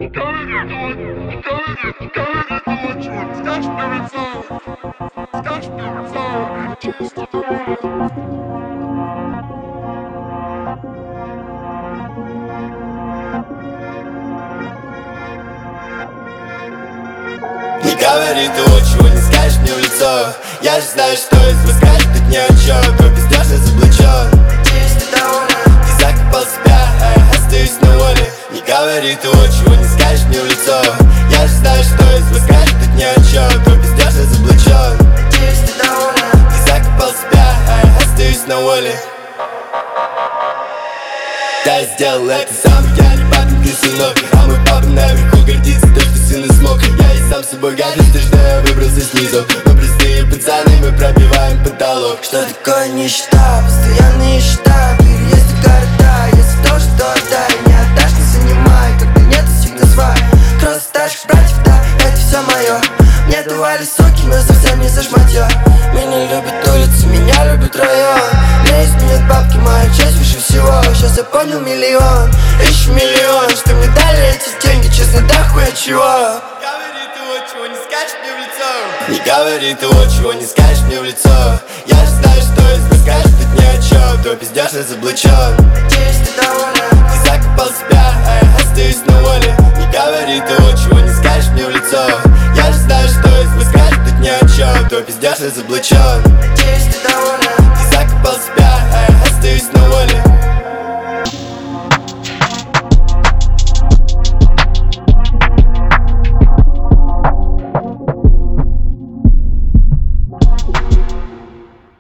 Не говори того, чего не скажешь мне в лицо. Я же знаю, что из вас скажет тут ни о чем. Твой пиздеж заблочен. Надеюсь, ты доволен. Ты закопал себя, а я остаюсь на воле. Не говори того, чего не скажешь мне в лицо. Я же знаю, что из вас скажет тут ни о чем. Твой пиздеж заблочен. Надеюсь, ты доволен. Ты закопал себя, а я остаюсь на воле. Да, я сделал это сам, я не папин сынок. А мой папа наверху гордится, то, что сын смог. Я и сам собой горжусь, то, что я выбрался снизу. Мы простые пацаны, мы пробиваем потолок. Что такое нищета? Постоянная нищета. Переезды города, если тоже то отдай. Не отдашь, не занимай, когда нет, всегда свай. Кровь старших братьев, да, это все мое. Мне давали суки, но совсем не за шматье. Меня любят улицы, меня любит район. Мне изменят бабки, моя честь выше всего. Сейчас я понял миллион, ищу миллион. Что мне дали эти деньги, честно, да хуя чего. Говори того, чего не скажешь мне в лицо. Не говори того, чего не скажешь мне в лицо. Я же знаю, что из вас скажет тут ни о чем. Твой пиздеж заблочен. Надеюсь, ты доволен. Ты закопал себя, а я остаюсь на воле. Не говори того, чего не скажешь мне в лицо. Я же знаю, что из вас скажет тут ни о чем. Твой пиздеж заблочен.